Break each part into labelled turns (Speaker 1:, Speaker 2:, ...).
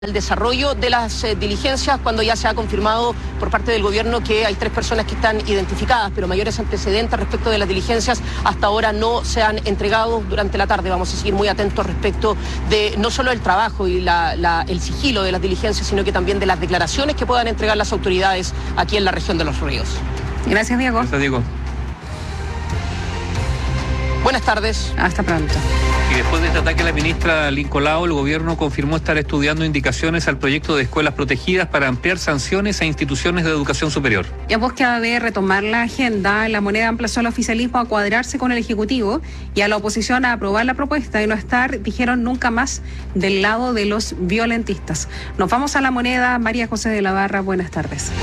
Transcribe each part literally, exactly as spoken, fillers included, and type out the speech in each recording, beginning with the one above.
Speaker 1: el desarrollo de las eh, diligencias cuando ya se ha confirmado por parte del gobierno que hay tres personas que están identificadas, pero mayores antecedentes respecto de las diligencias hasta ahora no se han entregado. Durante la tarde vamos a seguir muy atentos respecto de no solo el trabajo y la, la, el sigilo de las diligencias, sino que también de las declaraciones que puedan entregar las autoridades aquí en la región de Los Ríos.
Speaker 2: Gracias, Diego.
Speaker 3: Gracias, Diego.
Speaker 1: Buenas tardes.
Speaker 2: Hasta pronto.
Speaker 3: Y después de este ataque a la ministra Lincoln Lao, el gobierno confirmó estar estudiando indicaciones al proyecto de escuelas protegidas para ampliar sanciones a instituciones de educación superior.
Speaker 2: En búsqueda de retomar la agenda, La Moneda emplazó al oficialismo a cuadrarse con el Ejecutivo y a la oposición a aprobar la propuesta y no estar, dijeron, nunca más del lado de los violentistas. Nos vamos a La Moneda. María José de la Barra, buenas tardes.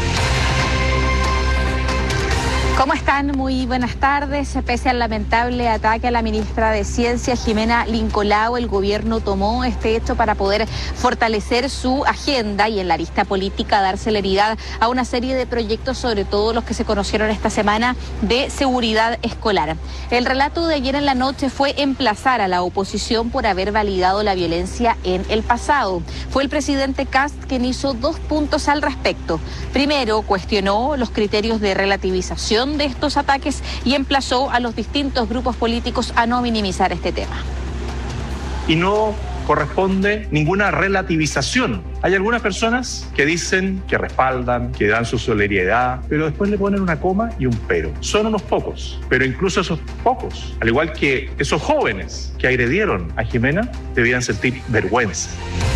Speaker 4: ¿Cómo están? Muy buenas tardes. Pese al lamentable ataque a la ministra de Ciencia, Jimena Lincoln Lao, el gobierno tomó este hecho para poder fortalecer su agenda y en la arista política dar celeridad a una serie de proyectos, sobre todo los que se conocieron esta semana, de seguridad escolar. El relato de ayer en la noche fue emplazar a la oposición por haber validado la violencia en el pasado. Fue el presidente Kast quien hizo dos puntos al respecto. Primero, cuestionó los criterios de relativización de estos ataques y emplazó a los distintos grupos políticos a no minimizar este tema.
Speaker 5: Y no corresponde ninguna relativización. Hay algunas personas que dicen, que respaldan, que dan su solidaridad, pero después le ponen una coma y un pero. Son unos pocos, pero incluso esos pocos, al igual que esos jóvenes que agredieron a Jimena, debían sentir vergüenza.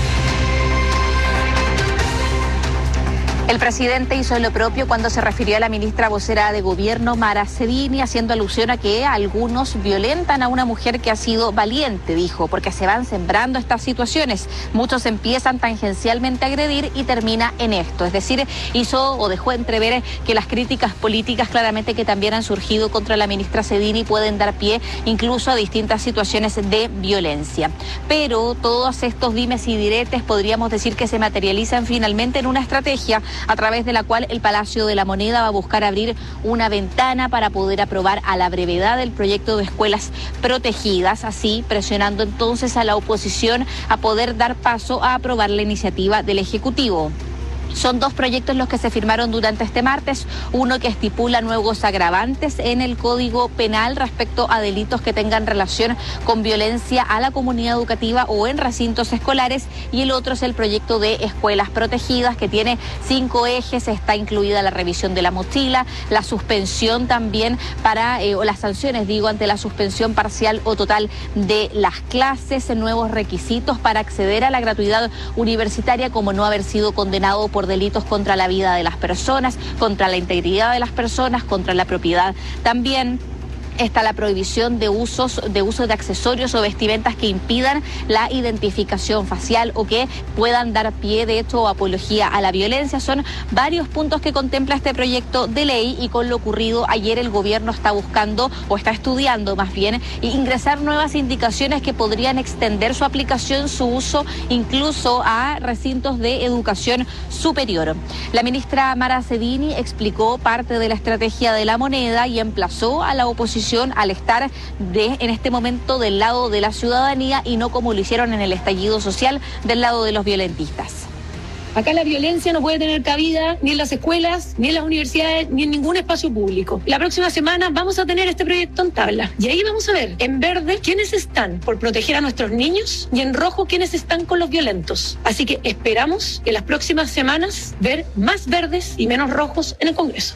Speaker 4: El presidente hizo lo propio cuando se refirió a la ministra vocera de gobierno, Mara Cedini, haciendo alusión a que algunos violentan a una mujer que ha sido valiente, dijo, porque se van sembrando estas situaciones. Muchos empiezan tangencialmente a agredir y termina en esto. Es decir, hizo o dejó entrever que las críticas políticas claramente que también han surgido contra la ministra Cedini pueden dar pie incluso a distintas situaciones de violencia. Pero todos estos dimes y diretes podríamos decir que se materializan finalmente en una estrategia a través de la cual el Palacio de la Moneda va a buscar abrir una ventana para poder aprobar a la brevedad el proyecto de escuelas protegidas, así presionando entonces a la oposición a poder dar paso a aprobar la iniciativa del Ejecutivo. Son dos proyectos los que se firmaron durante este martes, uno que estipula nuevos agravantes en el Código Penal respecto a delitos que tengan relación con violencia a la comunidad educativa o en recintos escolares, y el otro es el proyecto de escuelas protegidas, que tiene cinco ejes. Está incluida la revisión de la mochila, la suspensión también para, eh, o las sanciones, digo, ante la suspensión parcial o total de las clases, nuevos requisitos para acceder a la gratuidad universitaria como no haber sido condenado por delitos contra la vida de las personas, contra la integridad de las personas, contra la propiedad. También está la prohibición de usos de uso de accesorios o vestimentas que impidan la identificación facial o que puedan dar pie, de hecho, o apología a la violencia. Son varios puntos que contempla este proyecto de ley, y con lo ocurrido ayer el gobierno está buscando, o está estudiando más bien, ingresar nuevas indicaciones que podrían extender su aplicación, su uso, incluso a recintos de educación superior. La ministra Mara Cedini explicó parte de la estrategia de La Moneda y emplazó a la oposición al estar de, en este momento del lado de la ciudadanía y no como lo hicieron en el estallido social del lado de los violentistas.
Speaker 6: Acá la violencia no puede tener cabida ni en las escuelas, ni en las universidades, ni en ningún espacio público. La próxima semana vamos a tener este proyecto en tabla y ahí vamos a ver en verde quiénes están por proteger a nuestros niños y en rojo quiénes están con los violentos. Así que esperamos en las próximas semanas ver más verdes y menos rojos en el Congreso.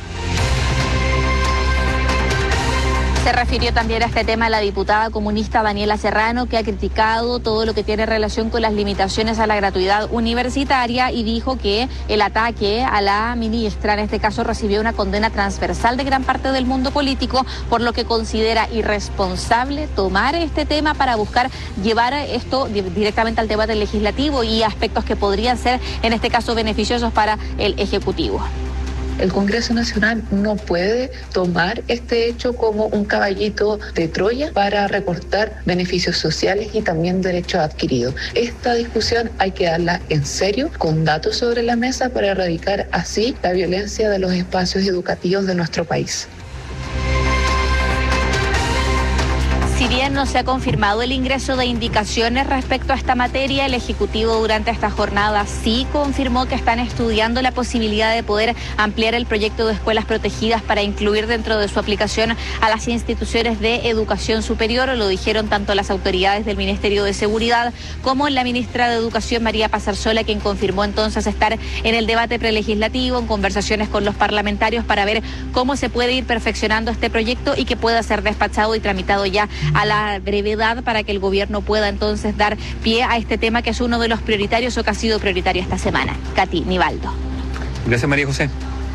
Speaker 4: Se refirió también a este tema la diputada comunista Daniela Serrano, que ha criticado todo lo que tiene relación con las limitaciones a la gratuidad universitaria, y dijo que el ataque a la ministra en este caso recibió una condena transversal de gran parte del mundo político, por lo que considera irresponsable tomar este tema para buscar llevar esto directamente al debate legislativo y aspectos que podrían ser en este caso beneficiosos para el Ejecutivo.
Speaker 7: El Congreso Nacional no puede tomar este hecho como un caballito de Troya para recortar beneficios sociales y también derechos adquiridos. Esta discusión hay que darla en serio, con datos sobre la mesa, para erradicar así la violencia de los espacios educativos de nuestro país.
Speaker 4: Si bien bien no se ha confirmado el ingreso de indicaciones respecto a esta materia, el Ejecutivo durante esta jornada sí confirmó que están estudiando la posibilidad de poder ampliar el proyecto de escuelas protegidas para incluir dentro de su aplicación a las instituciones de educación superior. Lo dijeron tanto las autoridades del Ministerio de Seguridad como la ministra de Educación, María Pazarzola, quien confirmó entonces estar en el debate prelegislativo, en conversaciones con los parlamentarios para ver cómo se puede ir perfeccionando este proyecto y que pueda ser despachado y tramitado ya a la brevedad para que el gobierno pueda entonces dar pie a este tema que es uno de los prioritarios o que ha sido prioritario esta semana. Katy, Nivaldo.
Speaker 3: Gracias, María José.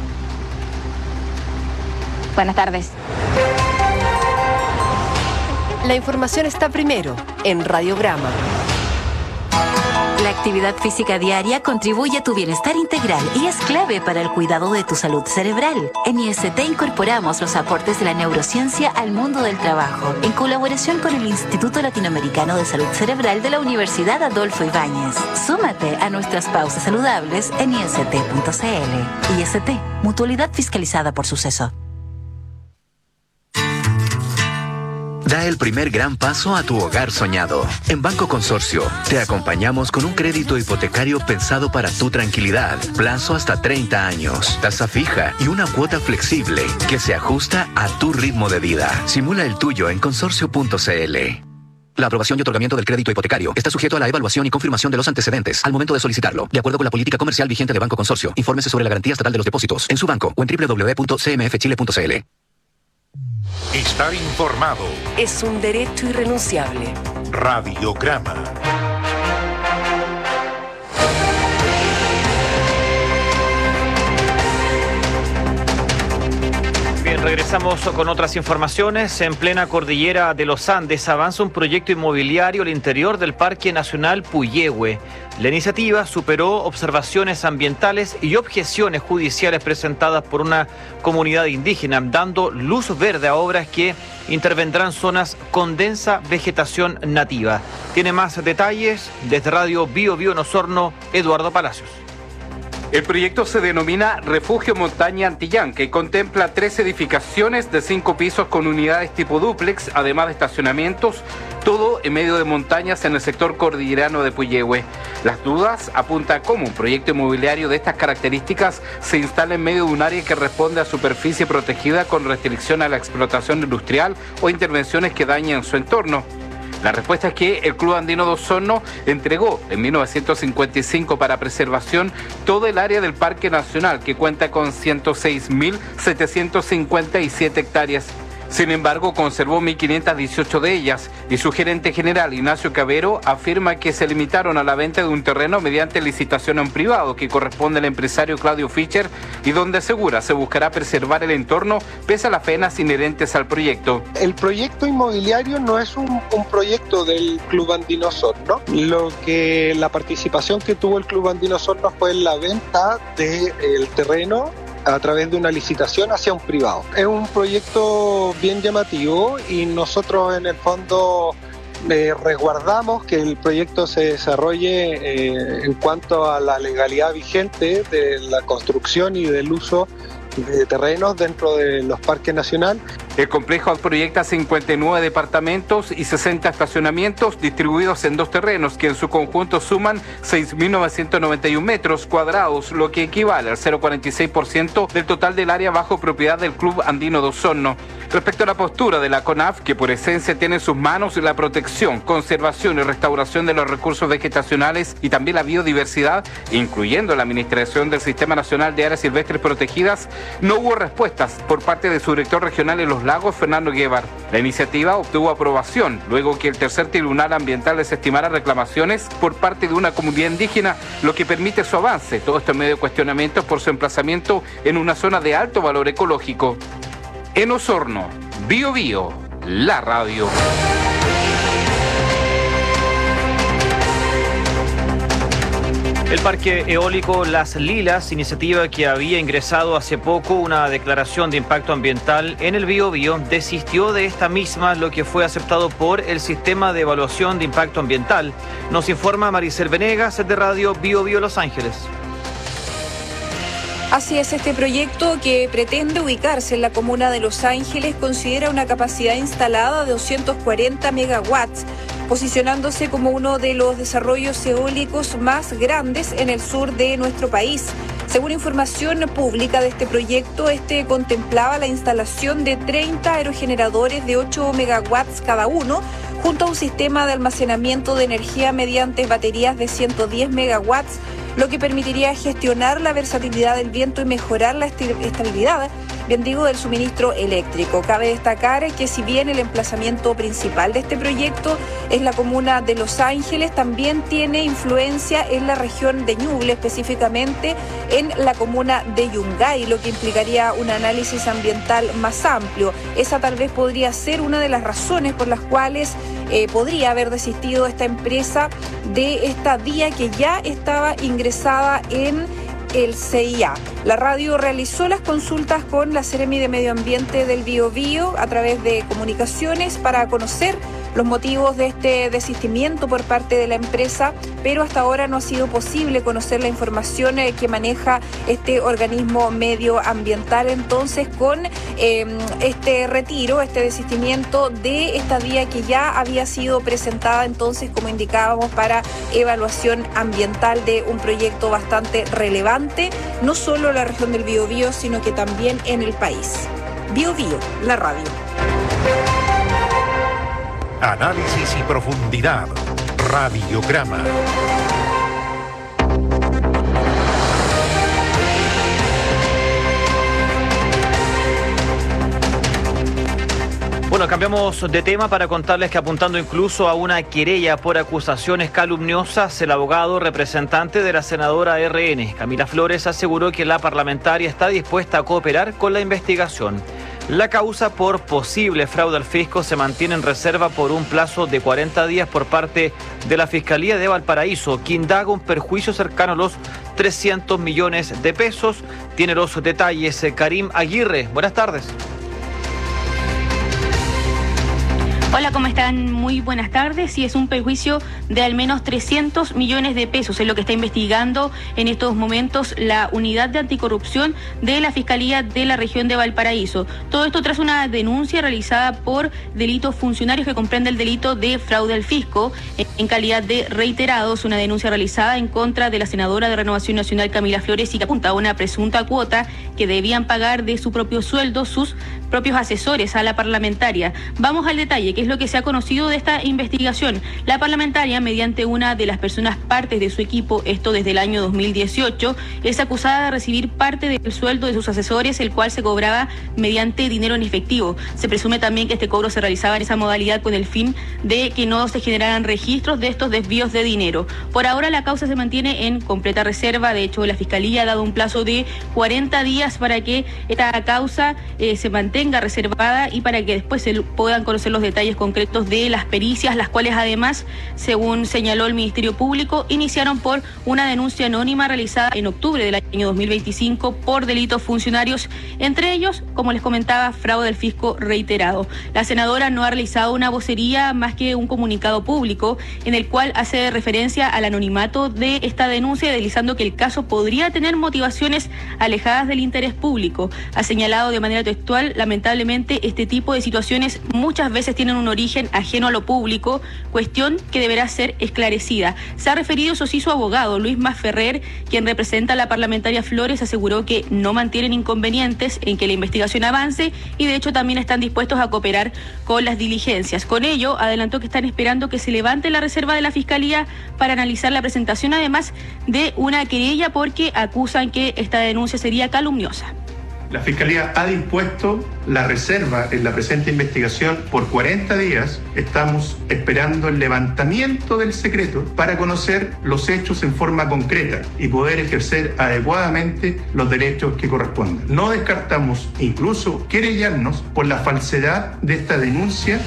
Speaker 4: Buenas tardes.
Speaker 8: La información está primero en Radiograma.
Speaker 9: La actividad física diaria contribuye a tu bienestar integral y es clave para el cuidado de tu salud cerebral. En I S T incorporamos los aportes de la neurociencia al mundo del trabajo, en colaboración con el Instituto Latinoamericano de Salud Cerebral de la Universidad Adolfo Ibáñez. Súmate a nuestras pausas saludables en I S T punto C L. I S T, mutualidad fiscalizada por Suceso.
Speaker 10: Da el primer gran paso a tu hogar soñado. En Banco Consorcio, te acompañamos con un crédito hipotecario pensado para tu tranquilidad. Plazo hasta treinta años, tasa fija y una cuota flexible que se ajusta a tu ritmo de vida. Simula el tuyo en consorcio punto C L. La aprobación y otorgamiento del crédito hipotecario está sujeto a la evaluación y confirmación de los antecedentes al momento de solicitarlo, de acuerdo con la política comercial vigente de Banco Consorcio. Infórmese sobre la garantía estatal de los depósitos en su banco o en doble u doble u doble u punto c m f chile punto c l.
Speaker 11: Estar informado
Speaker 8: es un derecho irrenunciable.
Speaker 11: Radiograma.
Speaker 12: Bien, regresamos con otras informaciones. En plena cordillera de los Andes avanza un proyecto inmobiliario al interior del Parque Nacional Puyehue. La iniciativa superó observaciones ambientales y objeciones judiciales presentadas por una comunidad indígena, dando luz verde a obras que intervendrán zonas con densa vegetación nativa. Tiene más detalles desde Radio Bio Bio en Osorno, Eduardo Palacios.
Speaker 13: El proyecto se denomina Refugio Montaña Antillán, que contempla tres edificaciones de cinco pisos con unidades tipo dúplex, además de estacionamientos, todo en medio de montañas en el sector cordillerano de Puyehue. Las dudas apuntan a cómo un proyecto inmobiliario de estas características se instala en medio de un área que responde a superficie protegida con restricción a la explotación industrial o intervenciones que dañan su entorno. La respuesta es que el Club Andino de Osorno entregó en mil novecientos cincuenta y cinco para preservación todo el área del Parque Nacional, que cuenta con ciento seis mil setecientos cincuenta y siete hectáreas. Sin embargo, conservó mil quinientas dieciocho de ellas y su gerente general, Ignacio Cabero, afirma que se limitaron a la venta de un terreno mediante licitación en privado que corresponde al empresario Claudio Fischer y donde asegura se buscará preservar el entorno pese a las penas inherentes al proyecto.
Speaker 14: El proyecto inmobiliario no es un, un proyecto del Club Andino Osorno. Lo que la participación que tuvo el Club Andino Osorno fue en la venta del terreno a través de una licitación hacia un privado. Es un proyecto bien llamativo y nosotros en el fondo eh, resguardamos que el proyecto se desarrolle eh, en cuanto a la legalidad vigente de la construcción y del uso de terrenos dentro de los parques nacionales.
Speaker 13: El complejo proyecta cincuenta y nueve departamentos y sesenta estacionamientos distribuidos en dos terrenos que en su conjunto suman seis mil novecientos noventa y uno metros cuadrados, lo que equivale al cero coma cuarenta y seis por ciento del total del área bajo propiedad del Club Andino de Osorno. Respecto a la postura de la CONAF, que por esencia tiene en sus manos la protección, conservación y restauración de los recursos vegetacionales y también la biodiversidad, incluyendo la administración del Sistema Nacional de Áreas Silvestres Protegidas, no hubo respuestas por parte de su director regional en Los Lagos, Fernando Guevar. La iniciativa obtuvo aprobación luego que el tercer tribunal ambiental desestimara reclamaciones por parte de una comunidad indígena, lo que permite su avance. Todo esto en medio de cuestionamientos por su emplazamiento en una zona de alto valor ecológico. En Osorno, Bio Bio, la radio.
Speaker 12: El Parque Eólico Las Lilas, iniciativa que había ingresado hace poco una declaración de impacto ambiental en el Biobío, desistió de esta misma, lo que fue aceptado por el Sistema de Evaluación de Impacto Ambiental. Nos informa Maricel Venegas de Radio Biobío Los Ángeles.
Speaker 15: Así es, este proyecto que pretende ubicarse en la comuna de Los Ángeles considera una capacidad instalada de doscientos cuarenta megawatts, posicionándose como uno de los desarrollos eólicos más grandes en el sur de nuestro país. Según información pública de este proyecto, este contemplaba la instalación de treinta aerogeneradores de ocho megawatts cada uno, junto a un sistema de almacenamiento de energía mediante baterías de ciento diez megawatts, lo que permitiría gestionar la versatilidad del viento y mejorar la estabilidad, bien digo, del suministro eléctrico. Cabe destacar que si bien el emplazamiento principal de este proyecto es la comuna de Los Ángeles, también tiene influencia en la región de Ñuble, específicamente en la comuna de Yungay, lo que implicaría un análisis ambiental más amplio. Esa tal vez podría ser una de las razones por las cuales eh, podría haber desistido esta empresa de esta vía que ya estaba ingresada en el C I A. La radio realizó las consultas con la Seremi de Medio Ambiente del Biobío a través de comunicaciones para conocer los motivos de este desistimiento por parte de la empresa, pero hasta ahora no ha sido posible conocer la información eh, que maneja este organismo medioambiental. Entonces, con eh, este retiro, este desistimiento de esta vía que ya había sido presentada, entonces, como indicábamos, para evaluación ambiental de un proyecto bastante relevante, no solo en la región del Biobío, sino que también en el país. Biobío, la radio.
Speaker 11: Análisis y profundidad. Radiograma.
Speaker 12: Bueno, cambiamos de tema para contarles que, apuntando incluso a una querella por acusaciones calumniosas, el abogado representante de la senadora R N, Camila Flores, aseguró que la parlamentaria está dispuesta a cooperar con la investigación. La causa por posible fraude al fisco se mantiene en reserva por un plazo de cuarenta días por parte de la Fiscalía de Valparaíso, que indaga un perjuicio cercano a los trescientos millones de pesos. Tiene los detalles Karim Aguirre. Buenas tardes.
Speaker 16: Hola, ¿cómo están? Muy buenas tardes. Sí, es un perjuicio de al menos trescientos millones de pesos, es lo que está investigando en estos momentos la Unidad de Anticorrupción de la Fiscalía de la región de Valparaíso. Todo esto tras una denuncia realizada por delitos funcionarios que comprende el delito de fraude al fisco en calidad de reiterados, una denuncia realizada en contra de la senadora de Renovación Nacional Camila Flores y que apunta a una presunta cuota que debían pagar de su propio sueldo sus propios asesores a la parlamentaria. Vamos al detalle, que es lo que se ha conocido de esta investigación. La parlamentaria, mediante una de las personas partes de su equipo, esto desde el año dos mil dieciocho, es acusada de recibir parte del sueldo de sus asesores, el cual se cobraba mediante dinero en efectivo. Se presume también que este cobro se realizaba en esa modalidad con el fin de que no se generaran registros de estos desvíos de dinero. Por ahora la causa se mantiene en completa reserva. De hecho, la Fiscalía ha dado un plazo de cuarenta días para que esta causa eh, se mantenga reservada y para que después se puedan conocer los detalles concretos de las pericias, las cuales además, según señaló el Ministerio Público, iniciaron por una denuncia anónima realizada en octubre del año dos mil veinticinco por delitos funcionarios, entre ellos, como les comentaba, fraude al fisco reiterado. La senadora no ha realizado una vocería más que un comunicado público en el cual hace referencia al anonimato de esta denuncia, deslizando que el caso podría tener motivaciones alejadas del interés público. Ha señalado de manera textual: lamentablemente este tipo de situaciones muchas veces tienen un origen ajeno a lo público, cuestión que deberá ser esclarecida. Se ha referido, eso sí, su abogado, Luis Masferrer, quien representa a la parlamentaria Flores, aseguró que no mantienen inconvenientes en que la investigación avance y de hecho también están dispuestos a cooperar con las diligencias. Con ello, adelantó que están esperando que se levante la reserva de la Fiscalía para analizar la presentación, además de una querella, porque acusan que esta denuncia sería calumniosa.
Speaker 17: La Fiscalía ha dispuesto la reserva en la presente investigación por cuarenta días. Estamos esperando el levantamiento del secreto para conocer los hechos en forma concreta y poder ejercer adecuadamente los derechos que correspondan. No descartamos incluso querellarnos por la falsedad de esta denuncia.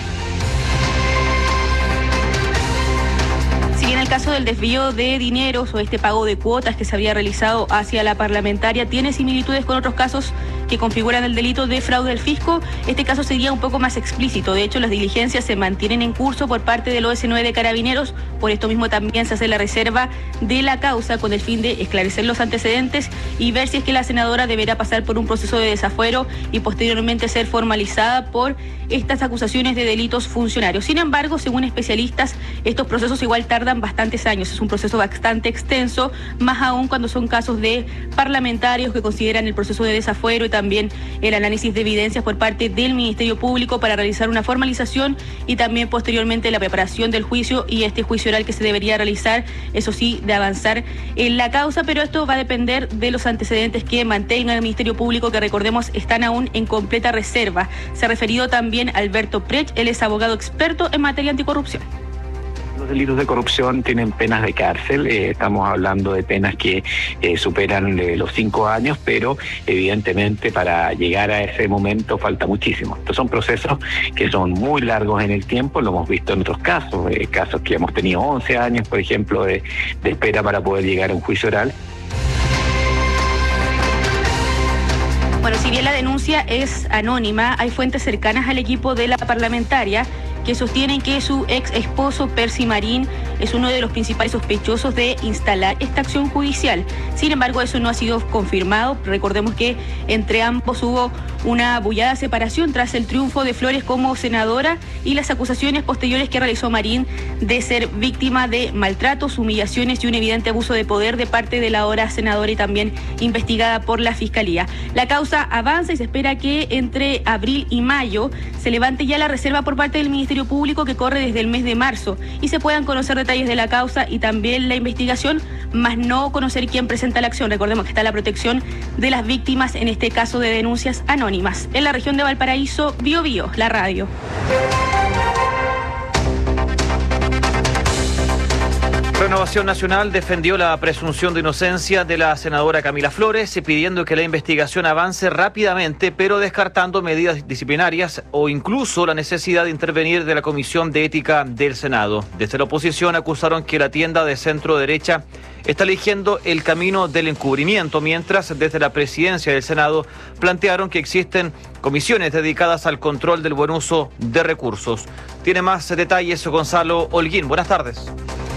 Speaker 16: En el caso del desvío de dineros o este pago de cuotas que se había realizado hacia la parlamentaria tiene similitudes con otros casos que configuran el delito de fraude al fisco, este caso sería un poco más explícito. De hecho, las diligencias se mantienen en curso por parte del O S nueve de Carabineros. Por esto mismo también se hace la reserva de la causa con el fin de esclarecer los antecedentes y ver si es que la senadora deberá pasar por un proceso de desafuero y posteriormente ser formalizada por estas acusaciones de delitos funcionarios. Sin embargo, según especialistas, estos procesos igual tardan bastantes años. Es un proceso bastante extenso, más aún cuando son casos de parlamentarios que consideran el proceso de desafuero y también el análisis de evidencias por parte del Ministerio Público para realizar una formalización y también posteriormente la preparación del juicio y este juicio oral que se debería realizar, eso sí, de avanzar en la causa, pero esto va a depender de los antecedentes que mantenga el Ministerio Público, que recordemos están aún en completa reserva. Se ha referido también Alberto Prech, él es abogado experto en materia anticorrupción.
Speaker 18: Los delitos de corrupción tienen penas de cárcel, eh, estamos hablando de penas que eh, superan eh, los cinco años, pero evidentemente para llegar a ese momento falta muchísimo. Estos son procesos que son muy largos en el tiempo, lo hemos visto en otros casos, eh, casos que hemos tenido once años, por ejemplo, de, de espera para poder llegar a un juicio oral.
Speaker 16: Bueno, si bien la denuncia es anónima, hay fuentes cercanas al equipo de la parlamentaria que sostienen que su ex esposo Percy Marín es uno de los principales sospechosos de instalar esta acción judicial. Sin embargo, eso no ha sido confirmado. Recordemos que entre ambos hubo una bullada separación tras el triunfo de Flores como senadora y las acusaciones posteriores que realizó Marín de ser víctima de maltratos, humillaciones y un evidente abuso de poder de parte de la ahora senadora y también investigada por la Fiscalía. La causa avanza y se espera que entre abril y mayo se levante ya la reserva por parte del Ministerio Público, que corre desde el mes de marzo, y se puedan conocer detalles de la causa y también la investigación, más no conocer quién presenta la acción. Recordemos que está la protección de las víctimas en este caso de denuncias anónimas. En la región de Valparaíso, Bio Bio, la radio.
Speaker 12: Renovación Nacional defendió la presunción de inocencia de la senadora Camila Flores, pidiendo que la investigación avance rápidamente, pero descartando medidas disciplinarias o incluso la necesidad de intervenir de la Comisión de Ética del Senado. Desde la oposición acusaron que la tienda de centro derecha está eligiendo el camino del encubrimiento, mientras desde la presidencia del Senado plantearon que existen comisiones dedicadas al control del buen uso de recursos. Tiene más detalles Gonzalo Holguín. Buenas tardes.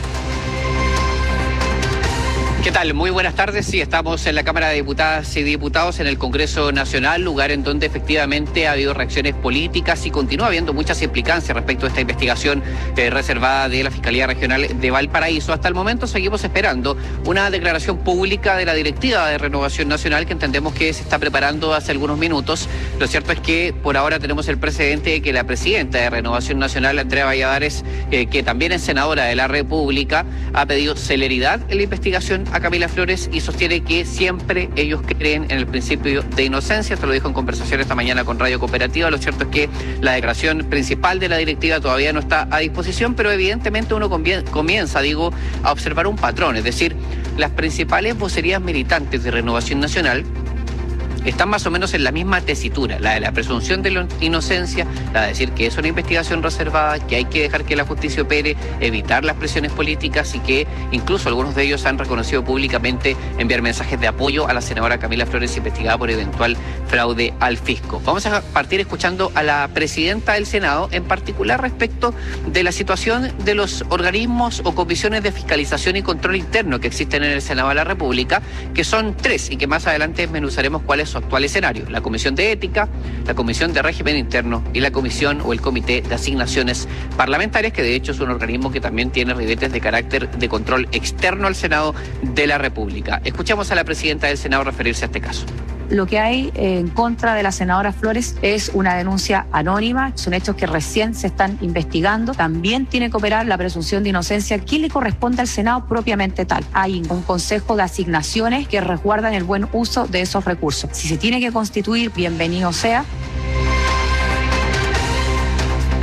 Speaker 19: ¿Qué tal? Muy buenas tardes. Sí, estamos en la Cámara de Diputadas y Diputados en el Congreso Nacional, lugar en donde efectivamente ha habido reacciones políticas y continúa habiendo muchas implicancias respecto a esta investigación eh, reservada de la Fiscalía Regional de Valparaíso. Hasta el momento seguimos esperando una declaración pública de la directiva de Renovación Nacional, que entendemos que se está preparando hace algunos minutos. Lo cierto es que por ahora tenemos el precedente de que la presidenta de Renovación Nacional, Andrea Valladares, eh, que también es senadora de la República, ha pedido celeridad en la investigación a Camila Flores y sostiene que siempre ellos creen en el principio de inocencia. Esto lo dijo en conversación esta mañana con Radio Cooperativa. Lo cierto es que la declaración principal de la directiva todavía no está a disposición, pero evidentemente uno comienza, digo, a observar un patrón. Es decir, las principales vocerías militantes de Renovación Nacional están más o menos en la misma tesitura, la de la presunción de la inocencia, la de decir que es una investigación reservada, que hay que dejar que la justicia opere, evitar las presiones políticas y que incluso algunos de ellos han reconocido públicamente enviar mensajes de apoyo a la senadora Camila Flores investigada por eventual fraude al fisco. Vamos a partir escuchando a la presidenta del Senado, en particular respecto de la situación de los organismos o comisiones de fiscalización y control interno que existen en el Senado de la República, que son tres y que más adelante desmenuzaremos cuáles su actual escenario: la Comisión de Ética, la Comisión de Régimen Interno y la Comisión o el Comité de Asignaciones Parlamentarias, que de hecho es un organismo que también tiene ribetes de carácter de control externo al Senado de la República. Escuchamos a la presidenta del Senado referirse a este caso.
Speaker 20: Lo que hay en contra de la senadora Flores es una denuncia anónima, son hechos que recién se están investigando. También tiene que operar la presunción de inocencia que le corresponde al Senado propiamente tal. Hay un consejo de asignaciones que resguardan el buen uso de esos recursos. Si se tiene que constituir, bienvenido sea.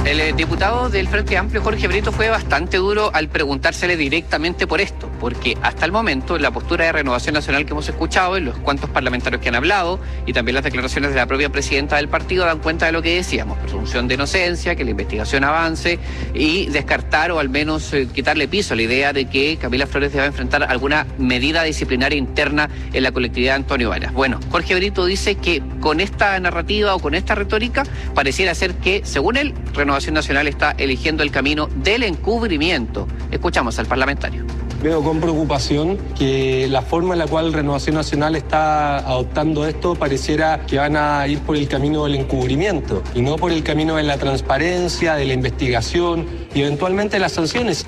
Speaker 19: El diputado del Frente Amplio, Jorge Brito, fue bastante duro al preguntársele directamente por esto, porque hasta el momento la postura de Renovación Nacional que hemos escuchado, en los cuantos parlamentarios que han hablado, y también las declaraciones de la propia presidenta del partido, dan cuenta de lo que decíamos: presunción de inocencia, que la investigación avance y descartar o al menos eh, quitarle piso a la idea de que Camila Flores deba enfrentar alguna medida disciplinaria interna en la colectividad de Antonio Varas. Bueno, Jorge Brito dice que con esta narrativa o con esta retórica pareciera ser que, según él, Renovación Nacional está eligiendo el camino del encubrimiento. Escuchamos al parlamentario.
Speaker 21: Veo con preocupación que la forma en la cual Renovación Nacional está adoptando esto pareciera que van a ir por el camino del encubrimiento y no por el camino de la transparencia, de la investigación y eventualmente las sanciones.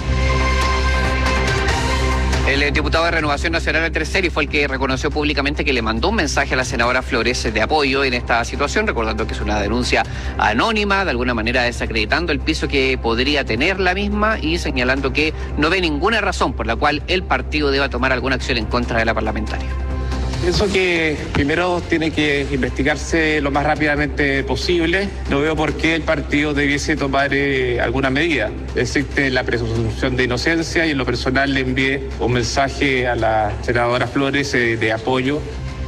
Speaker 19: El diputado de Renovación Nacional, Andrés Celi, fue el que reconoció públicamente que le mandó un mensaje a la senadora Flores de apoyo en esta situación, recordando que es una denuncia anónima, de alguna manera desacreditando el piso que podría tener la misma y señalando que no ve ninguna razón por la cual el partido deba tomar alguna acción en contra de la parlamentaria.
Speaker 22: Pienso que primero tiene que investigarse lo más rápidamente posible. No veo por qué el partido debiese tomar eh, alguna medida. Existe la presunción de inocencia y en lo personal le envié un mensaje a la senadora Flores eh, de apoyo.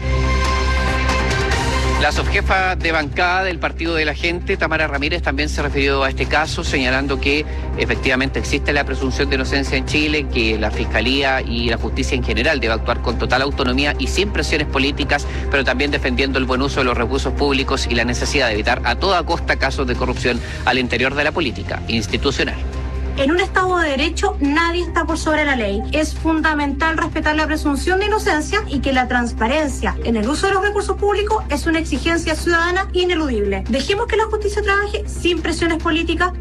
Speaker 19: La subjefa de bancada del Partido de la Gente, Tamara Ramírez, también se refirió a este caso, señalando que efectivamente existe la presunción de inocencia en Chile, que la Fiscalía y la Justicia en general debe actuar con total autonomía y sin presiones políticas, pero también defendiendo el buen uso de los recursos públicos y la necesidad de evitar a toda costa casos de corrupción al interior de la política institucional.
Speaker 23: En un Estado de Derecho nadie está por sobre la ley. Es fundamental respetar la presunción de inocencia y que la transparencia en el uso de los recursos públicos es una exigencia ciudadana ineludible. Dejemos que la justicia trabaje sin presiones políticas.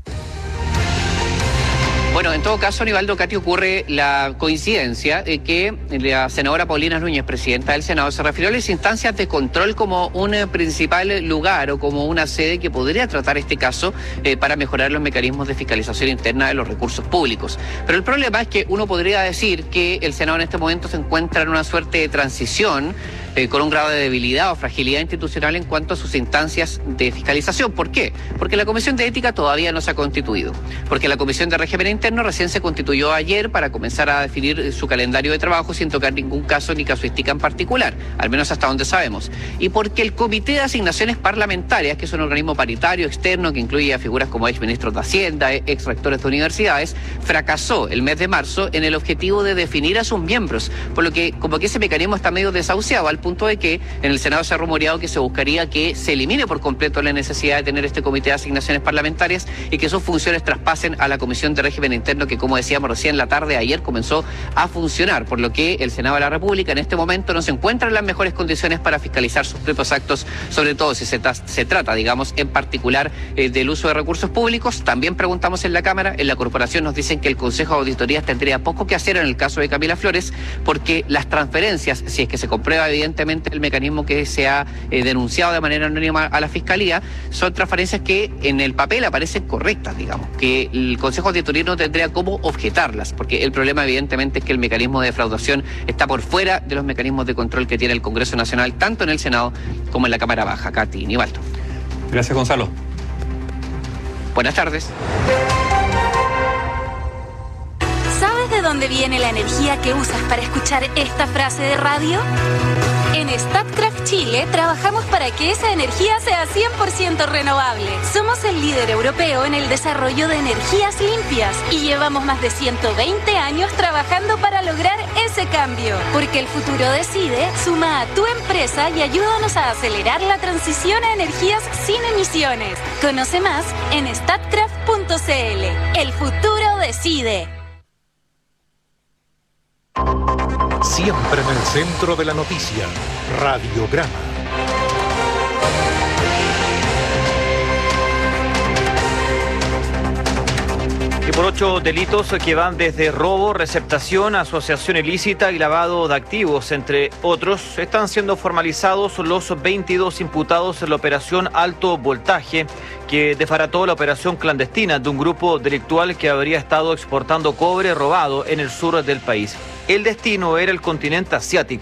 Speaker 19: Bueno, en todo caso, Aníbaldo, Cati, ocurre la coincidencia de que la senadora Paulina Núñez, presidenta del Senado, se refirió a las instancias de control como un principal lugar o como una sede que podría tratar este caso eh, para mejorar los mecanismos de fiscalización interna de los recursos públicos. Pero el problema es que uno podría decir que el Senado en este momento se encuentra en una suerte de transición Eh, con un grado de debilidad o fragilidad institucional en cuanto a sus instancias de fiscalización. ¿Por qué? Porque la Comisión de Ética todavía no se ha constituido, porque la Comisión de Régimen Interno recién se constituyó ayer para comenzar a definir su calendario de trabajo sin tocar ningún caso ni casuística en particular, al menos hasta donde sabemos, y porque el Comité de Asignaciones Parlamentarias, que es un organismo paritario externo que incluye a figuras como exministros de Hacienda, ex rectores de universidades, fracasó el mes de marzo en el objetivo de definir a sus miembros, por lo que como que ese mecanismo está medio desahuciado, al punto de que en el Senado se ha rumoreado que se buscaría que se elimine por completo la necesidad de tener este Comité de Asignaciones Parlamentarias y que sus funciones traspasen a la Comisión de Régimen Interno, que, como decíamos recién, la tarde de ayer comenzó a funcionar, por lo que el Senado de la República en este momento no se encuentra en las mejores condiciones para fiscalizar sus propios actos, sobre todo si se, tra- se trata, digamos, en particular eh, del uso de recursos públicos. También preguntamos en la Cámara, en la Corporación nos dicen que el Consejo de Auditorías tendría poco que hacer en el caso de Camila Flores, porque las transferencias, si es que se comprueba evidentemente el mecanismo que se ha eh, denunciado de manera anónima a la Fiscalía, son transferencias que en el papel aparecen correctas, digamos, que el Consejo de Auditoría no tendría cómo objetarlas, porque el problema evidentemente es que el mecanismo de defraudación está por fuera de los mecanismos de control que tiene el Congreso Nacional, tanto en el Senado como en la Cámara Baja. Katy Nivaldo.
Speaker 3: Gracias, Gonzalo.
Speaker 19: Buenas tardes.
Speaker 9: ¿Sabes de dónde viene la energía que usas para escuchar esta frase de radio? En Statkraft Chile trabajamos para que esa energía sea cien por ciento renovable. Somos el líder europeo en el desarrollo de energías limpias y llevamos más de ciento veinte años trabajando para lograr ese cambio. Porque el futuro decide, suma a tu empresa y ayúdanos a acelerar la transición a energías sin emisiones. Conoce más en statkraft punto c l. El futuro decide.
Speaker 11: Siempre en el centro de la noticia, Radiograma.
Speaker 12: Y por ocho delitos que van desde robo, receptación, asociación ilícita y lavado de activos, entre otros, están siendo formalizados los veintidós imputados en la operación Alto Voltaje, que desbarató la operación clandestina de un grupo delictual que habría estado exportando cobre robado en el sur del país. El destino era el continente asiático.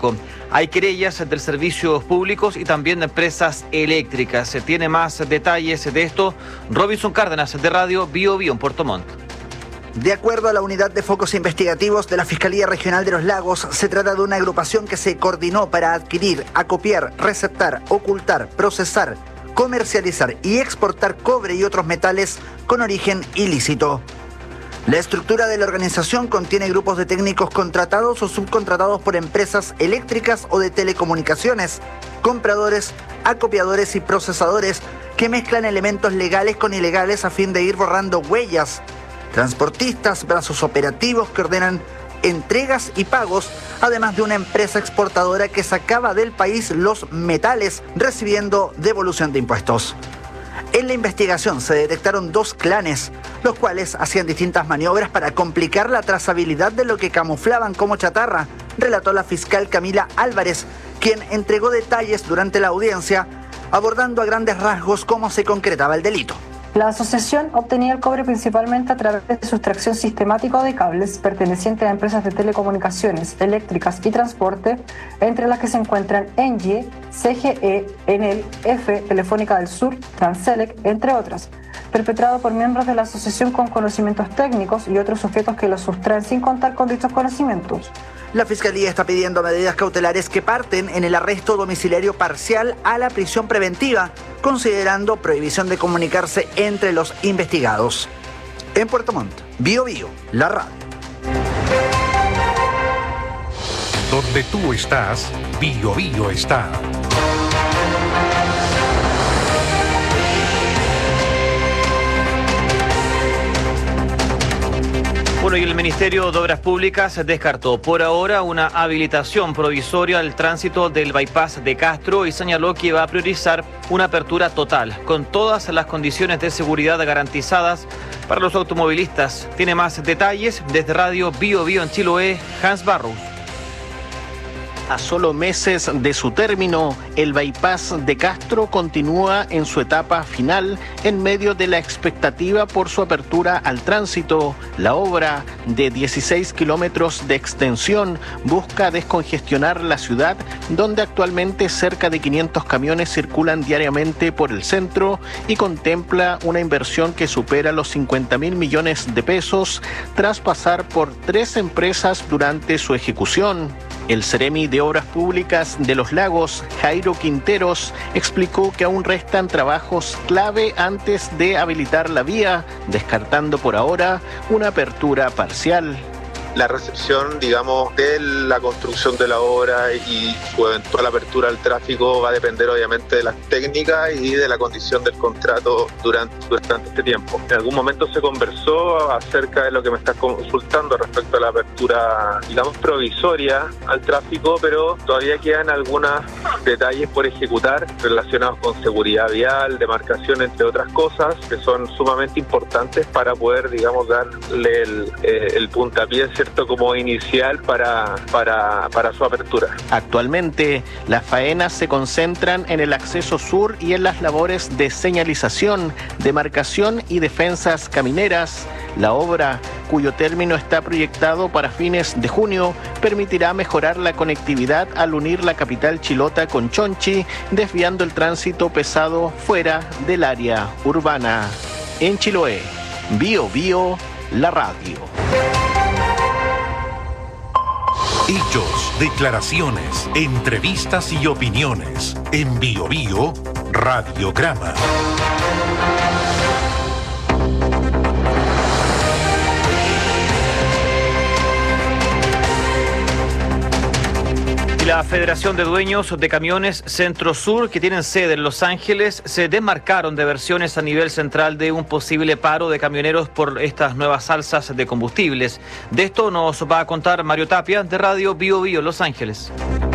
Speaker 12: Hay querellas de servicios públicos y también de empresas eléctricas. Se tiene más detalles de esto Robinson Cárdenas de Radio Bio Bio en Puerto Montt.
Speaker 1: De acuerdo a la Unidad de Focos Investigativos de la Fiscalía Regional de los Lagos, se trata de una agrupación que se coordinó para adquirir, acopiar, receptar, ocultar, procesar, comercializar y exportar cobre y otros metales con origen ilícito. La estructura de la organización contiene grupos de técnicos contratados o subcontratados por empresas eléctricas o de telecomunicaciones, compradores, acopiadores y procesadores que mezclan elementos legales con ilegales a fin de ir borrando huellas, transportistas, brazos operativos que ordenan entregas y pagos, además de una empresa exportadora que sacaba del país los metales recibiendo devolución de impuestos. En la investigación se detectaron dos clanes, los cuales hacían distintas maniobras para complicar la trazabilidad de lo que camuflaban como chatarra, relató la fiscal Camila Álvarez, quien entregó detalles durante la audiencia, abordando a grandes rasgos cómo se concretaba el delito.
Speaker 2: La asociación obtenía el cobre principalmente a través de sustracción sistemática de cables pertenecientes a empresas de telecomunicaciones, eléctricas y transporte, entre las que se encuentran Engie, C G E, Enel, F, Telefónica del Sur, Transelec, entre otras, perpetrado por miembros de la asociación con conocimientos técnicos y otros sujetos que los sustraen sin contar con dichos conocimientos.
Speaker 1: La Fiscalía está pidiendo medidas cautelares que parten en el arresto domiciliario parcial a la prisión preventiva, considerando prohibición de comunicarse entre los investigados. En Puerto Montt, Bio Bio, la radio.
Speaker 11: Donde tú estás, Bio Bio está.
Speaker 12: Bueno, y el Ministerio de Obras Públicas descartó por ahora una habilitación provisoria al tránsito del bypass de Castro y señaló que va a priorizar una apertura total, con todas las condiciones de seguridad garantizadas para los automovilistas. Tiene más detalles desde Radio Bio Bio en Chiloé, Hans Barrows.
Speaker 5: A solo meses de su término, el bypass de Castro continúa en su etapa final en medio de la expectativa por su apertura al tránsito. La obra, de dieciséis kilómetros de extensión, busca descongestionar la ciudad, donde actualmente cerca de quinientos camiones circulan diariamente por el centro, y contempla una inversión que supera los cincuenta mil millones de pesos tras pasar por tres empresas durante su ejecución. El Seremi de Obras Públicas de Los Lagos, Jairo Quinteros, explicó que aún restan trabajos clave antes de habilitar la vía, descartando por ahora una apertura parcial.
Speaker 24: La recepción, digamos, de la construcción de la obra y su eventual apertura al tráfico va a depender obviamente de las técnicas y de la condición del contrato durante, durante este tiempo. En algún momento se conversó acerca de lo que me estás consultando respecto a la apertura, digamos, provisoria al tráfico, pero todavía quedan algunos detalles por ejecutar relacionados con seguridad vial, demarcación, entre otras cosas, que son sumamente importantes para poder, digamos, darle el, eh, el puntapié, ¿cierto?, como inicial para, para, para su apertura.
Speaker 5: Actualmente, las faenas se concentran en el acceso sur y en las labores de señalización, demarcación y defensas camineras. La obra, cuyo término está proyectado para fines de junio, permitirá mejorar la conectividad al unir la capital chilota con Chonchi, desviando el tránsito pesado fuera del área urbana. En Chiloé, Bio Bio, la radio.
Speaker 11: Hechos, declaraciones, entrevistas y opiniones. En Bio Bio, Radiograma.
Speaker 12: La Federación de Dueños de Camiones Centro Sur, que tienen sede en Los Ángeles, se desmarcaron de versiones a nivel central de un posible paro de camioneros por estas nuevas alzas de combustibles. De esto nos va a contar Mario Tapia, de Radio Bio Bio Los Ángeles.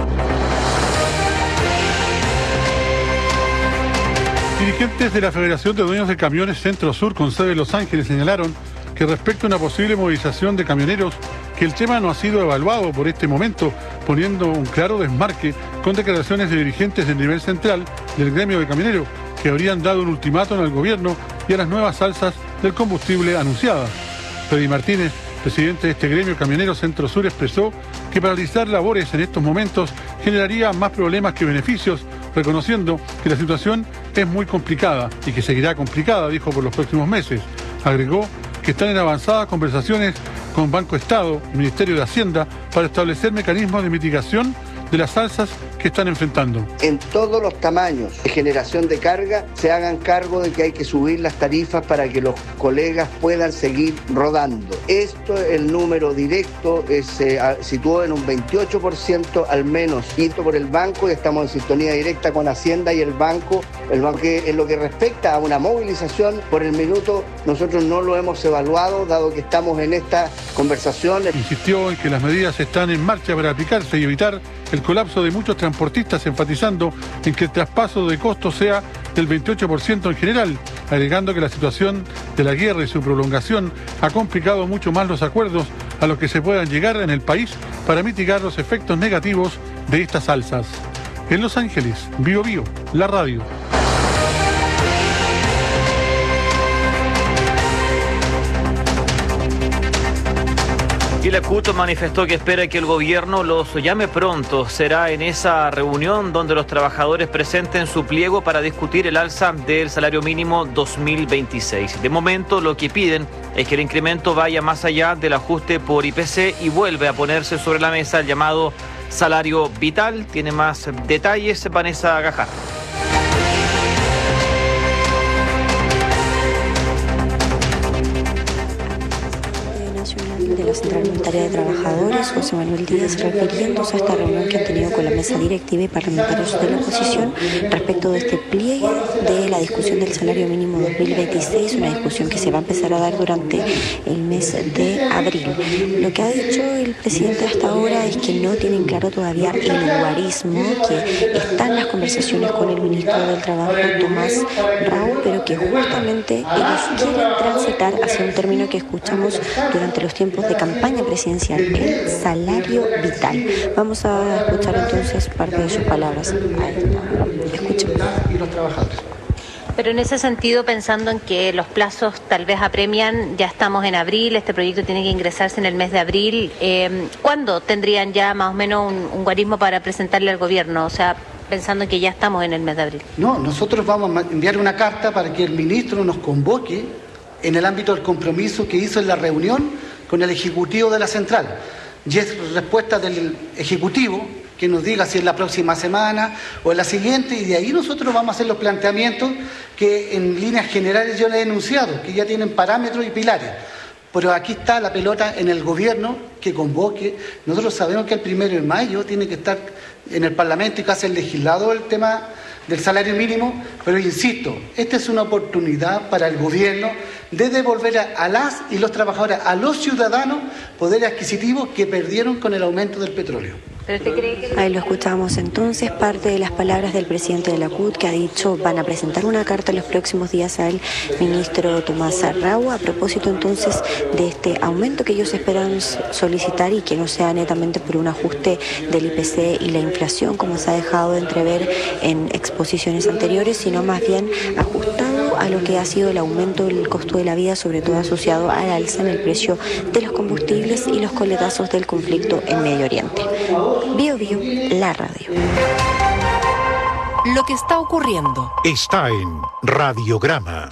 Speaker 25: Dirigentes de la Federación de Dueños de Camiones Centro Sur, con sede en Los Ángeles, señalaron que respecto a una posible movilización de camioneros, que el tema no ha sido evaluado por este momento, poniendo un claro desmarque con declaraciones de dirigentes del nivel central del gremio de camioneros, que habrían dado un ultimátum al gobierno y a las nuevas alzas del combustible anunciadas. Freddy Martínez, presidente de este gremio camionero Centro Sur, expresó que paralizar labores en estos momentos generaría más problemas que beneficios, reconociendo que la situación es muy complicada y que seguirá complicada, dijo, por los próximos meses. Agregó que están en avanzadas conversaciones con Banco Estado y Ministerio de Hacienda para establecer mecanismos de mitigación de las alzas que están enfrentando.
Speaker 4: En todos los tamaños de generación de carga se hagan cargo de que hay que subir las tarifas para que los colegas puedan seguir rodando. Esto, el número directo eh, se situó en un veintiocho por ciento al menos, visto por el banco, y estamos en sintonía directa con Hacienda y el banco. El banco, en lo que respecta a una movilización por el minuto, nosotros no lo hemos evaluado, dado que estamos en esta conversación.
Speaker 25: Insistió en que las medidas están en marcha para aplicarse y evitar el colapso de muchos transportistas, enfatizando en que el traspaso de costos sea del veintiocho por ciento en general, agregando que la situación de la guerra y su prolongación ha complicado mucho más los acuerdos a los que se puedan llegar en el país para mitigar los efectos negativos de estas alzas. En Los Ángeles, Bío Bío, la radio.
Speaker 12: Y la C U T manifestó que espera que el gobierno los llame pronto. Será en esa reunión donde los trabajadores presenten su pliego para discutir el alza del salario mínimo dos mil veintiséis. De momento, lo que piden es que el incremento vaya más allá del ajuste por I P C y vuelve a ponerse sobre la mesa el llamado salario vital. Tiene más detalles Vanessa Gajardo.
Speaker 6: De la Central Unitaria de Trabajadores, José Manuel Díaz, refiriéndose a esta reunión que han tenido con la mesa directiva y parlamentarios de la oposición respecto de este pliegue de la discusión del salario mínimo dos mil veintiséis, una discusión que se va a empezar a dar durante el mes de abril. Lo que ha dicho el presidente hasta ahora es que no tienen claro todavía el guarismo, que están las conversaciones con el ministro del Trabajo, Tomás Rau, pero que justamente ellos quieren transitar hacia un término que escuchamos durante los tiempos de campaña presidencial, el salario vital. Vamos a escuchar entonces parte de sus palabras. Escuchemos.
Speaker 7: Y los trabajadores.
Speaker 8: Pero en ese sentido, pensando en que los plazos tal vez apremian, ya estamos en abril, este proyecto tiene que ingresarse en el mes de abril, eh, ¿cuándo tendrían ya más o menos un, un guarismo para presentarle al gobierno? O sea, pensando en que ya estamos en el mes de abril.
Speaker 7: No, nosotros vamos a enviar una carta para que el ministro nos convoque en el ámbito del compromiso que hizo en la reunión con el Ejecutivo de la Central. Y es respuesta del Ejecutivo que nos diga si es la próxima semana o en la siguiente, y de ahí nosotros vamos a hacer los planteamientos que en líneas generales yo les he enunciado, que ya tienen parámetros y pilares. Pero aquí está la pelota en el gobierno que convoque. Nosotros sabemos que el primero de mayo tiene que estar en el Parlamento y casi el legislado el tema del salario mínimo, pero insisto, esta es una oportunidad para el gobierno de devolver a, a las y los trabajadores, a los ciudadanos, poder adquisitivo que perdieron con el aumento del petróleo.
Speaker 6: Ahí lo escuchamos entonces, parte de las palabras del presidente de la C U T, que ha dicho van a presentar una carta en los próximos días al ministro Tomás Rau a propósito entonces de este aumento que ellos esperan solicitar y que no sea netamente por un ajuste del I P C y la inflación, como se ha dejado de entrever en exposiciones anteriores, sino más bien ajustado a lo que ha sido el aumento del costo de la vida, sobre todo asociado al alza en el precio de los combustibles y los coletazos del conflicto en Medio Oriente. Bío Bío, la radio.
Speaker 11: Lo que está ocurriendo está en Radiograma.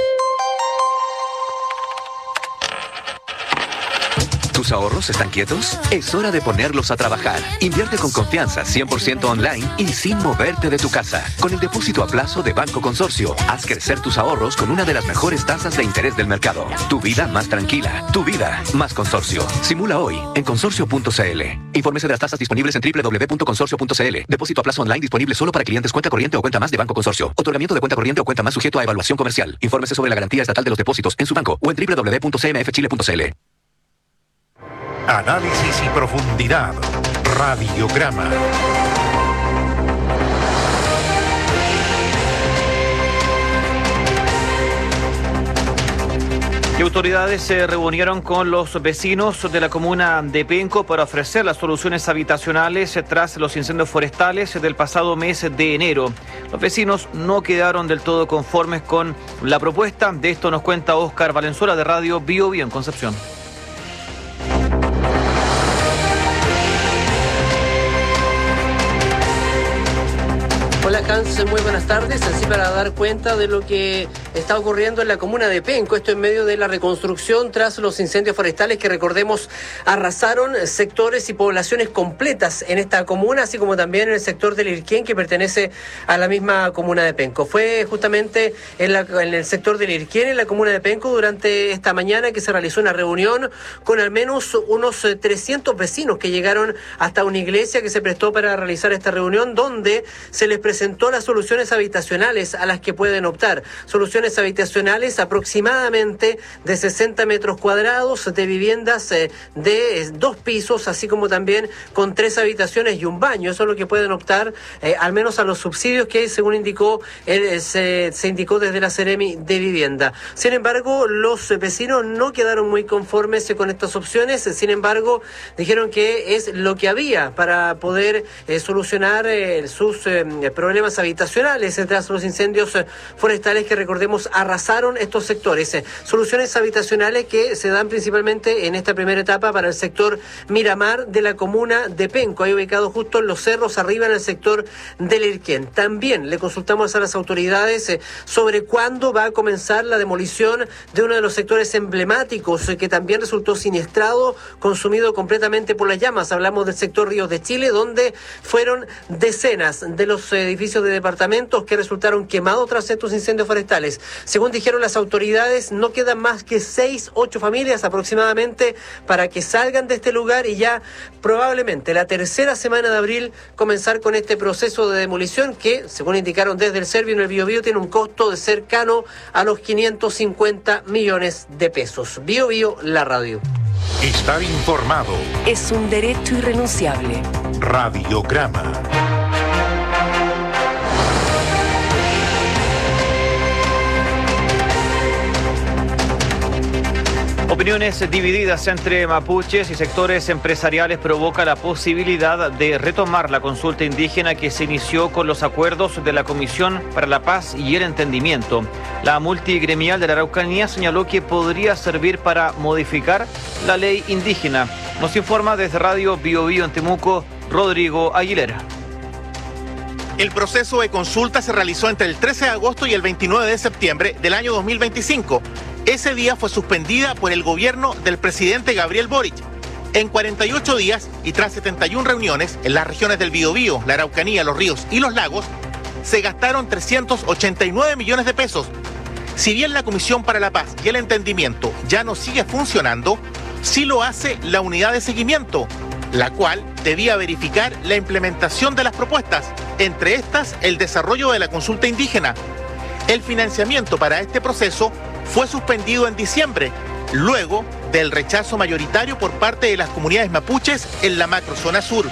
Speaker 10: ¿Tus ahorros están quietos? Es hora de ponerlos a trabajar. Invierte con confianza, cien por ciento online y sin moverte de tu casa. Con el depósito a plazo de Banco Consorcio, haz crecer tus ahorros con una de las mejores tasas de interés del mercado. Tu vida más tranquila, tu vida más Consorcio. Simula hoy en consorcio punto c l. Infórmese de las tasas disponibles en doble u doble u doble u punto consorcio punto c l. Depósito a plazo online disponible solo para clientes cuenta corriente o cuenta más de Banco Consorcio. Otorgamiento de cuenta corriente o cuenta más sujeto a evaluación comercial. Infórmese sobre la garantía estatal de los depósitos en su banco o en doble u doble u doble u punto c m f chile punto c l.
Speaker 11: Análisis y profundidad. Radiograma.
Speaker 12: Y autoridades se reunieron con los vecinos de la comuna de Penco para ofrecer las soluciones habitacionales tras los incendios forestales del pasado mes de enero. Los vecinos no quedaron del todo conformes con la propuesta. De esto nos cuenta Óscar Valenzuela de Radio Bío Bío en Concepción.
Speaker 13: Hans? Muy buenas tardes. Así para dar cuenta de lo que está ocurriendo en la comuna de Penco, esto en medio de la reconstrucción tras los incendios forestales que, recordemos, arrasaron sectores y poblaciones completas en esta comuna, así como también en el sector del Irquén, que pertenece a la misma comuna de Penco. Fue justamente en, la, en el sector del Irquén, en la comuna de Penco, durante esta mañana que se realizó una reunión con al menos unos trescientos vecinos que llegaron hasta una iglesia que se prestó para realizar esta reunión, donde se les presentó las soluciones habitacionales a las que pueden optar. Soluciones habitacionales aproximadamente de sesenta metros cuadrados, de viviendas eh, de dos pisos, así como también con tres habitaciones y un baño. Eso es lo que pueden optar, eh, al menos a los subsidios que, según indicó, eh, se, se indicó desde la Seremi de Vivienda. Sin embargo, los vecinos no quedaron muy conformes con estas opciones. Sin embargo, dijeron que es lo que había para poder eh, solucionar eh, sus eh, problemas habitacionales tras los incendios eh, forestales que, recordemos, arrasaron estos sectores. Eh, soluciones habitacionales que se dan principalmente en esta primera etapa para el sector Miramar de la comuna de Penco, ahí ubicado justo en los cerros arriba en el sector del Irquén. También le consultamos a las autoridades eh, sobre cuándo va a comenzar la demolición de uno de los sectores emblemáticos eh, que también resultó siniestrado, consumido completamente por las llamas. Hablamos del sector Ríos de Chile, donde fueron decenas de los edificios de departamentos que resultaron quemados tras estos incendios forestales. Según dijeron las autoridades, no quedan más que seis, ocho familias aproximadamente para que salgan de este lugar y ya probablemente la tercera semana de abril comenzar con este proceso de demolición que, según indicaron desde el Servio en el Biobío, tiene un costo de cercano a los quinientos cincuenta millones de pesos. Biobío, la radio.
Speaker 11: Estar informado
Speaker 14: es un derecho irrenunciable.
Speaker 11: Radiograma.
Speaker 12: Opiniones divididas entre mapuches y sectores empresariales provoca la posibilidad de retomar la consulta indígena que se inició con los acuerdos de la Comisión para la Paz y el Entendimiento. La multigremial de la Araucanía señaló que podría servir para modificar la ley indígena. Nos informa desde Radio Biobío en Temuco, Rodrigo Aguilera.
Speaker 15: El proceso de consulta se realizó entre el trece de agosto y el veintinueve de septiembre del año dos mil veinticinco. Ese día fue suspendida por el gobierno del presidente Gabriel Boric. En cuarenta y ocho días y tras setenta y una reuniones en las regiones del Biobío, la Araucanía, los ríos y los lagos, se gastaron trescientos ochenta y nueve millones de pesos. Si bien la Comisión para la Paz y el Entendimiento ya no sigue funcionando, sí lo hace la unidad de seguimiento, la cual debía verificar la implementación de las propuestas, entre estas el desarrollo de la consulta indígena. El financiamiento para este proceso fue suspendido en diciembre, luego del rechazo mayoritario por parte de las comunidades mapuches en la macrozona sur.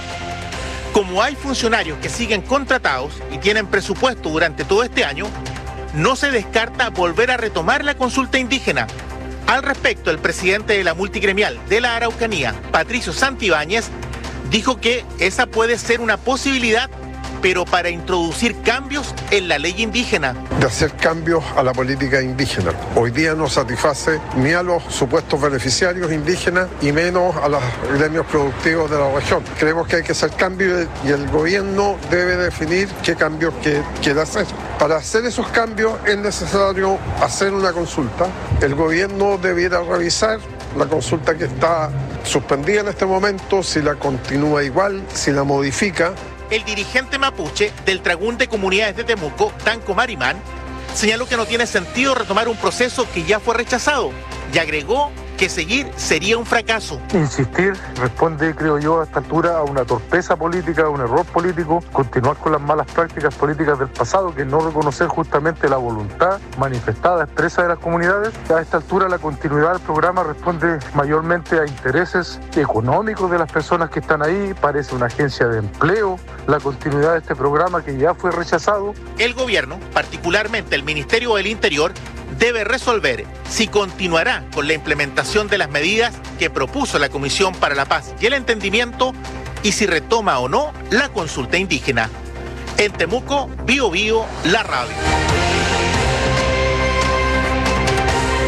Speaker 15: Como hay funcionarios que siguen contratados y tienen presupuesto durante todo este año, no se descarta volver a retomar la consulta indígena. Al respecto, el presidente de la multigremial de la Araucanía, Patricio Santibáñez, dijo que esa puede ser una posibilidad, pero para introducir cambios en la ley indígena.
Speaker 17: De hacer cambios a la política indígena. Hoy día no satisface ni a los supuestos beneficiarios indígenas y menos a los gremios productivos de la región. Creemos que hay que hacer cambios y el gobierno debe definir qué cambios que quiere hacer. Para hacer esos cambios es necesario hacer una consulta. El gobierno debiera revisar la consulta que está suspendida en este momento, si la continúa igual, si la modifica.
Speaker 15: El dirigente mapuche del Tragún de Comunidades de Temuco, Tanco Marimán, señaló que no tiene sentido retomar un proceso que ya fue rechazado y agregó que seguir sería un fracaso.
Speaker 18: Insistir responde, creo yo, a esta altura a una torpeza política, a un error político, continuar con las malas prácticas políticas del pasado, que no reconocer justamente la voluntad manifestada, expresa de las comunidades. A esta altura la continuidad del programa responde mayormente a intereses económicos de las personas que están ahí, parece una agencia de empleo, la continuidad de este programa que ya fue rechazado.
Speaker 15: El gobierno, particularmente el Ministerio del Interior, debe resolver si continuará con la implementación de las medidas que propuso la Comisión para la Paz y el Entendimiento y si retoma o no la consulta indígena. En Temuco, Biobío, la radio.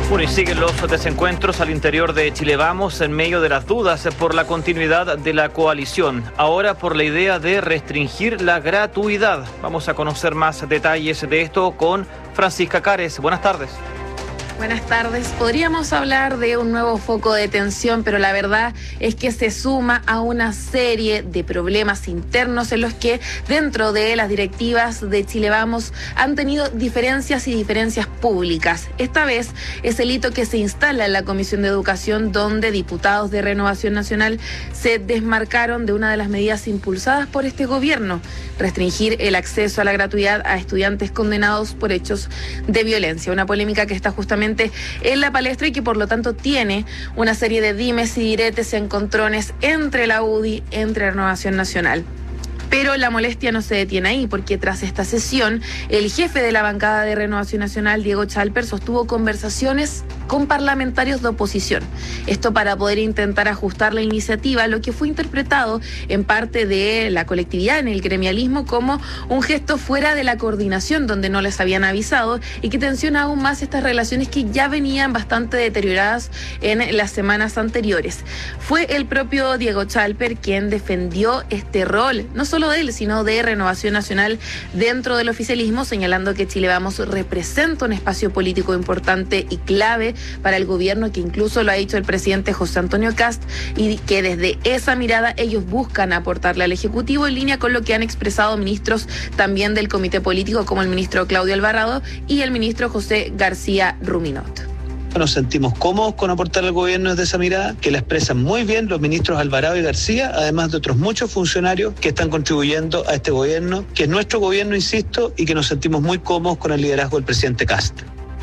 Speaker 12: Bueno, y siguen los desencuentros al interior de Chile Vamos en medio de las dudas por la continuidad de la coalición. Ahora por la idea de restringir la gratuidad. Vamos a conocer más detalles de esto con Francisca Cares. Buenas tardes.
Speaker 16: Buenas tardes. Podríamos hablar de un nuevo foco de tensión, pero la verdad es que se suma a una serie de problemas internos en los que dentro de las directivas de Chile Vamos han tenido diferencias y diferencias públicas. Esta vez es el hito que se instala en la Comisión de Educación, donde diputados de Renovación Nacional se desmarcaron de una de las medidas impulsadas por este gobierno: restringir el acceso a la gratuidad a estudiantes condenados por hechos de violencia. Una polémica que está justamente en la palestra y que por lo tanto tiene una serie de dimes y diretes, encontrones entre la U D I, entre Renovación Nacional. Pero la molestia no se detiene ahí, porque tras esta sesión, el jefe de la bancada de Renovación Nacional, Diego Chalper, sostuvo conversaciones con parlamentarios de oposición. Esto para poder intentar ajustar la iniciativa, lo que fue interpretado en parte de la colectividad, en el gremialismo, como un gesto fuera de la coordinación, donde no les habían avisado, y que tensiona aún más estas relaciones que ya venían bastante deterioradas en las semanas anteriores. Fue el propio Diego Chalper quien defendió este rol, no solo de él, sino de Renovación Nacional dentro del oficialismo, señalando que Chile Vamos representa un espacio político importante y clave para el gobierno, que incluso lo ha dicho el presidente José Antonio Kast, y que desde esa mirada ellos buscan aportarle al Ejecutivo, en línea con lo que han expresado ministros también del Comité Político, como el ministro Claudio Alvarado y el ministro José García Ruminot.
Speaker 20: Nos sentimos cómodos con aportar al gobierno desde esa mirada, que la expresan muy bien los ministros Alvarado y García, además de otros muchos funcionarios que están contribuyendo a este gobierno, que es nuestro gobierno, insisto, y que nos sentimos muy cómodos con el liderazgo del presidente Kast.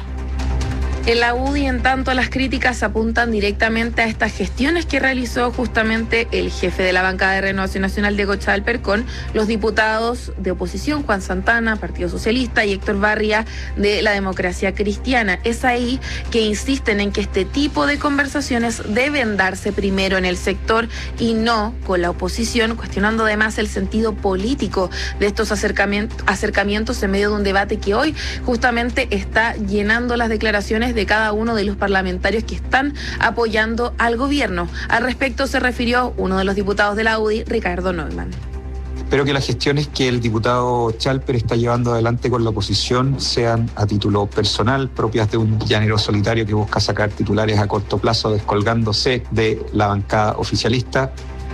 Speaker 16: En la U D I, en tanto, las críticas apuntan directamente a estas gestiones que realizó justamente el jefe de la bancada de Renovación Nacional, Diego Chalper, con los diputados de oposición, Juan Santana, Partido Socialista, y Héctor Barria, de la Democracia Cristiana. Es ahí que insisten en que este tipo de conversaciones deben darse primero en el sector y no con la oposición, cuestionando además el sentido político de estos acercamientos, acercamientos en medio de un debate que hoy justamente está llenando las declaraciones de cada uno de los parlamentarios que están apoyando al gobierno. Al respecto se refirió uno de los diputados de la U D I, Ricardo Neumann.
Speaker 21: Espero que las gestiones que el diputado Chalper está llevando adelante con la oposición sean a título personal, propias de un llanero solitario que busca sacar titulares a corto plazo, descolgándose de la bancada oficialista.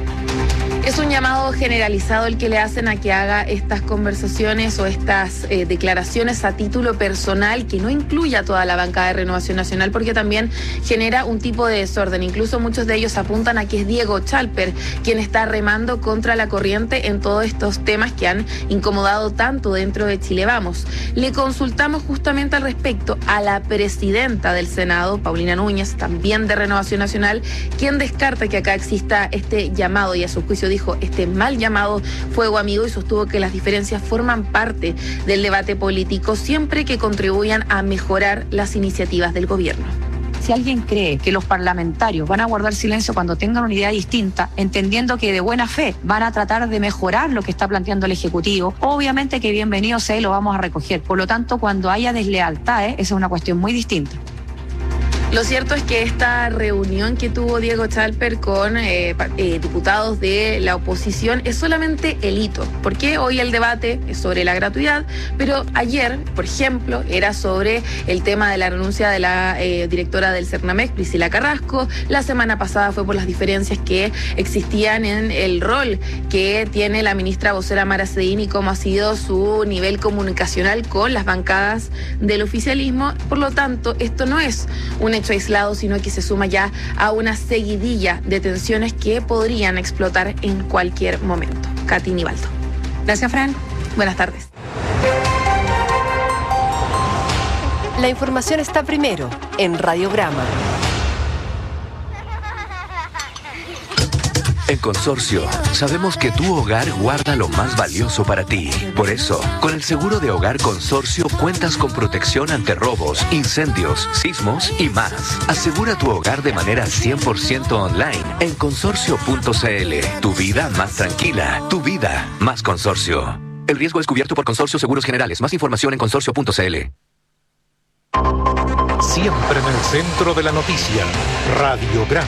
Speaker 16: Es un llamado generalizado el que le hacen a que haga estas conversaciones o estas eh, declaraciones a título personal, que no incluya a toda la bancada de Renovación Nacional, porque también genera un tipo de desorden. Incluso muchos de ellos apuntan a que es Diego Chalper quien está remando contra la corriente en todos estos temas que han incomodado tanto dentro de Chile Vamos. Le consultamos justamente al respecto a la presidenta del Senado, Paulina Núñez, también de Renovación Nacional, quien descarta que acá exista este llamado, y a su juicio dijo este mal llamado fuego amigo, y sostuvo que las diferencias forman parte del debate político siempre que contribuyan a mejorar las iniciativas del gobierno.
Speaker 22: Si alguien cree que los parlamentarios van a guardar silencio cuando tengan una idea distinta, entendiendo que de buena fe van a tratar de mejorar lo que está planteando el Ejecutivo, obviamente que bienvenido sea y lo vamos a recoger. Por lo tanto, cuando haya deslealtades, esa es una cuestión muy distinta.
Speaker 16: Lo cierto es que esta reunión que tuvo Diego Chalper con eh, eh, diputados de la oposición es solamente el hito, porque hoy el debate es sobre la gratuidad, pero ayer, por ejemplo, era sobre el tema de la renuncia de la eh, directora del Cernamex, Priscila Carrasco. La semana pasada fue por las diferencias que existían en el rol que tiene la ministra vocera Mara Cedini y cómo ha sido su nivel comunicacional con las bancadas del oficialismo. Por lo tanto, esto no es un hecho aislado, sino que se suma ya a una seguidilla de tensiones que podrían explotar en cualquier momento. Katy Nivaldo.
Speaker 22: Gracias, Fran.
Speaker 16: Buenas tardes.
Speaker 14: La información está primero en Radiograma.
Speaker 10: En Consorcio, sabemos que tu hogar guarda lo más valioso para ti. Por eso, con el seguro de hogar Consorcio cuentas con protección ante robos, incendios, sismos y más. Asegura tu hogar de manera cien por ciento online en consorcio punto c l. Tu vida más tranquila, tu vida más Consorcio. El riesgo es cubierto por Consorcio Seguros Generales. Más información en consorcio punto c l.
Speaker 11: Siempre en el centro de la noticia. Radiograma.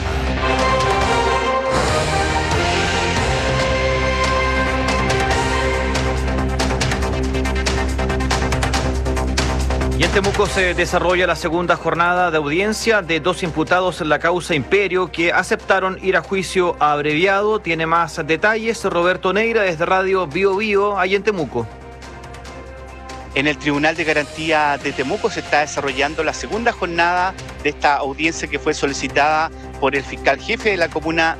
Speaker 12: Y en Temuco se desarrolla la segunda jornada de audiencia de dos imputados en la causa Imperio que aceptaron ir a juicio abreviado. Tiene más detalles Roberto Neira desde Radio Bio Bio, ahí en Temuco.
Speaker 2: En el Tribunal de Garantía de Temuco se está desarrollando la segunda jornada de esta audiencia que fue solicitada por el fiscal jefe de la comuna